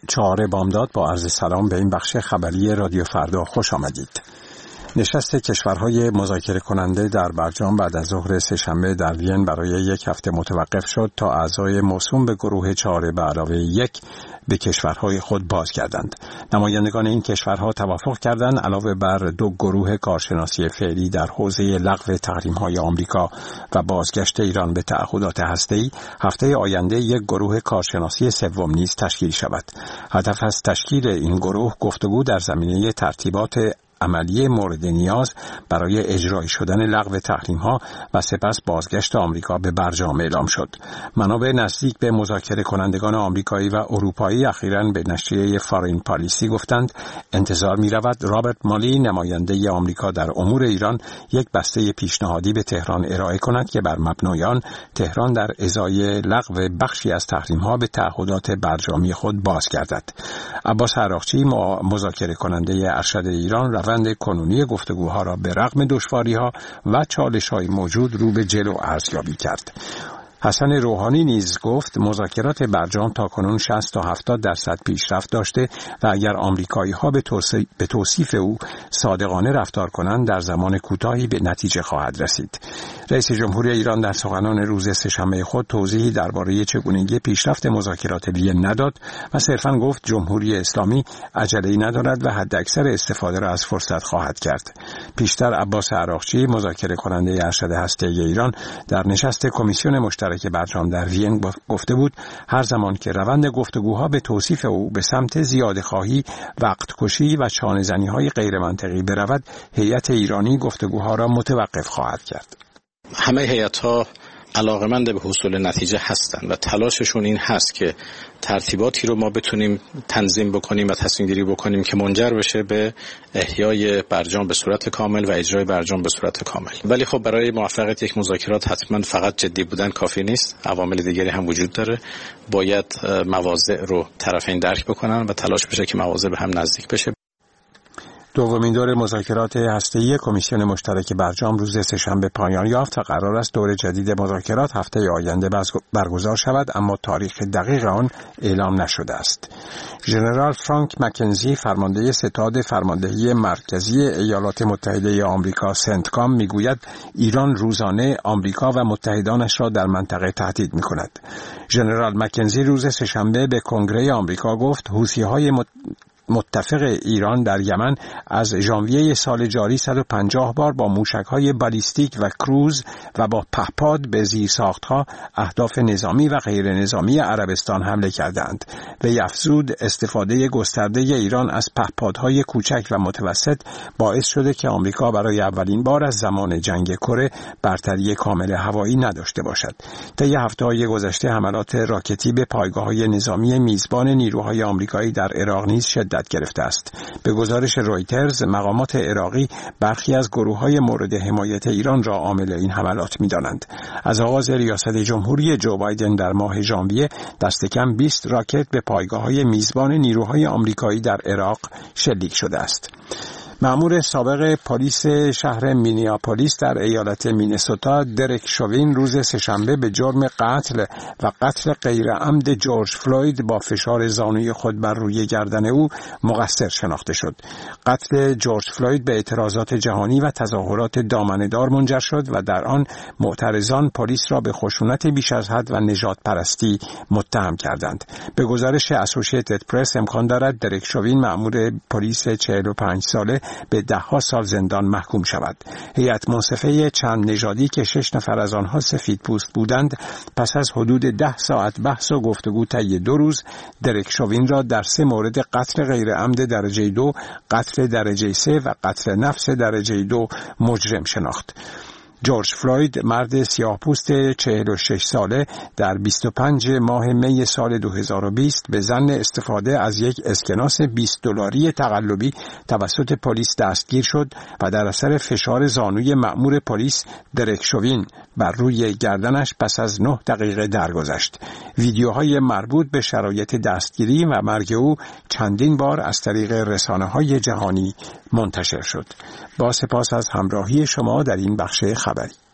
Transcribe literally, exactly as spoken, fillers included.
چهار بامداد با عرض سلام به این بخش خبری رادیو فردا خوش آمدید. نشست کشورهای مذاکره کننده در برجام بعد از ظهر سه‌شنبه در وین برای یک هفته متوقف شد تا اعضای موسوم به گروه چهار به علاوه یک به کشورهای خود باز کردند. نمایندگان این کشورها توافق کردند علاوه بر دو گروه کارشناسی فعلی در حوزه لغو تحریم‌های آمریکا و بازگشت ایران به تعهدات هسته‌ای، هفته آینده یک گروه کارشناسی سوم نیز تشکیل شود. هدف از تشکیل این گروه گفتگو در زمینه ترتیبات عملی مورد نیاز برای اجرایی شدن لغو تحریم‌ها و سپس بازگشت آمریکا به برجام اعلام شد. منابع نزدیک به مذاکره کنندگان آمریکایی و اروپایی اخیراً به نشریه فارین پالیسی گفتند انتظار می‌رود رابرت مالی نماینده آمریکا در امور ایران یک بسته پیشنهادی به تهران ارائه کند که بر مبنای آن تهران در ازای لغو بخشی از تحریم‌ها به تعهدات برجامی خود باز گردد. عباس عراقچی مذاکره کننده ارشد ایران روند کنونی گفتگوها را به رغم دشواری‌ها و چالش‌های موجود رو به جلو ارزیابی کرد. حسن روحانی نیز گفت مذاکرات برجام تاکنون شصت تا هفتاد درصد پیشرفت داشته و اگر آمریکایی‌ها به توصیف, به توصیف او صادقانه رفتار کنند در زمان کوتاهی به نتیجه خواهد رسید. رئیس جمهوری ایران در سخنان روز سه‌شنبه خود توضیحی درباره چگونگی پیشرفت مذاکرات وین نداد و صرفاً گفت جمهوری اسلامی عجله‌ای ندارد و حداکثر استفاده را از فرصت خواهد کرد. پیشتر عباس عراقچی مذاکره کننده ارشد هسته‌ای ایران در نشست کمیسیون مشترک که برجام در وین گفته بود هر زمان که روند گفتگوها به توصیف او به سمت زیاده خواهی، وقت کشی و چانه زنی های غیر منطقی برود، هیئت ایرانی گفتگوها را متوقف خواهد کرد. همه هیئت‌ها علاقه‌مند به حصول نتیجه هستند و تلاششون این هست که ترتیباتی رو ما بتونیم تنظیم بکنیم و تصمیم گیری بکنیم که منجر بشه به احیای برجام به صورت کامل و اجرای برجام به صورت کامل. ولی خب برای موفقیت یک مذاکرات حتما فقط جدی بودن کافی نیست، عوامل دیگری هم وجود داره. باید مواضع رو طرفین درک بکنن و تلاش بشه که مواضع به هم نزدیک بشه. دومین دور مذاکرات هسته‌ای کمیسیون مشترک برجام روز سه‌شنبه پایان یافت و قرار است دور جدید مذاکرات هفته آینده برگزار شود، اما تاریخ دقیق آن اعلام نشده است. ژنرال فرانک مکنزی فرمانده ستاد فرماندهی مرکزی ایالات متحده آمریکا سنتکام میگوید ایران روزانه آمریکا و متحدانش را در منطقه تهدید می‌کند. ژنرال مکنزی روز سه‌شنبه به کنگره آمریکا گفت حوثی‌های مت... متفق ایران در یمن از ژانویه سال جاری صد و پنجاه بار با موشک‌های بالیستیک و کروز و با پهپاد به زیرساخت‌ها اهداف نظامی و غیر نظامی عربستان حمله کردند. وی افزود استفاده گسترده ایران از پهپادهای کوچک و متوسط باعث شده که آمریکا برای اولین بار از زمان جنگ کره برتری کامل هوایی نداشته باشد. طی هفته‌های گذشته حملات راکتی به پایگاه‌های نظامی میزبان نیروهای آمریکایی در عراق نیز شدت گرفته است. به گزارش رویترز مقامات عراقی برخی از گروه‌های مورد حمایت ایران را عامل این حملات می‌دانند. از آغاز ریاست جمهوری جو بایدن در ماه ژانویه دست کم بیست راکت به پایگاه‌های میزبان نیروهای آمریکایی در عراق شلیک شده است. مأمور سابق پلیس شهر مینیاپولیس در ایالت مینسوتا درک شوین روز سه‌شنبه به جرم قتل و قتل غیر عمد جورج فلوید با فشار زانوی خود بر روی گردن او مقصر شناخته شد. قتل جورج فلوید به اعتراضات جهانی و تظاهرات دامنه‌دار منجر شد و در آن معترضان پلیس را به خشونت بیش از حد و نژاد پرستی متهم کردند. به گزارش اسوسییتد پرس امکان دارد درک شوین مأمور پلیس چهل و پنج ساله به ده ها سال زندان محکوم شود. هیئت منصفه چند نژادی که شش نفر از آنها سفید پوست بودند پس از حدود ده ساعت بحث و گفتگو طی دو روز درک شوین را در سه مورد قتل غیر عمد درجه دو، قتل درجه سه و قتل نفس درجه دو مجرم شناخت. جورج فلوید مرد سیاه‌پوست چهل و شش ساله در بیست و پنج ماه می سال دو هزار و بیست به ظن استفاده از یک اسکناس بیست دلاری تقلبی توسط پلیس دستگیر شد و در اثر فشار زانوی مأمور پلیس درک شوین بر روی گردنش پس از نه دقیقه درگذشت. ویدیوهای مربوط به شرایط دستگیری و مرگ او چندین بار از طریق رسانه‌های جهانی منتشر شد. با سپاس از همراهی شما در این بخش خبری.